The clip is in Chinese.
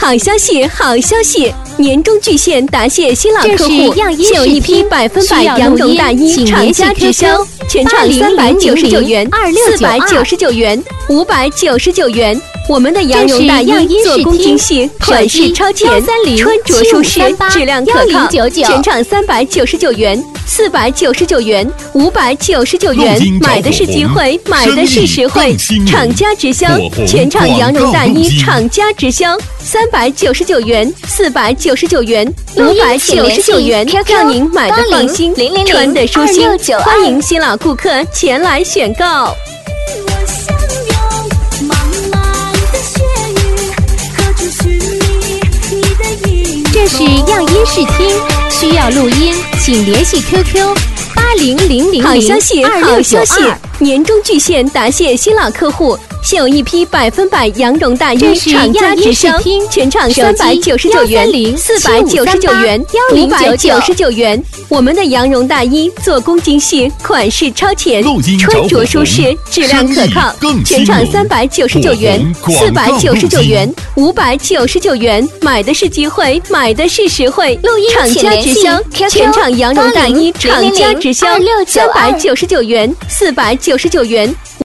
好消息，好消息！年终巨献答谢新老客户，现有一批100%羊绒大衣，厂家直销，全场399元，499元，599元。我们的羊绒大衣做工精细，款式超前，穿着舒适，质量可靠。全场399元，499元，599元。买的是机会，买的是实惠。厂家直销，全场羊绒大衣厂家直销，399元，499元，599元，让您买的放心，穿的舒心。欢迎新老顾客前来选购。 这是样音试听，需要录音，请联系 QQ8000。 好消息，好消息！年终巨献答谢新老客户，现有一批100%羊绒大衣，厂家直销，全场399元，499元，599元。我们的羊绒大衣做工精细，款式超前，穿着舒适，质量可靠。全场399元，499元，599元。买的是机会，买的是实惠。厂家直销，全场羊绒大衣厂家直销，399元，499元。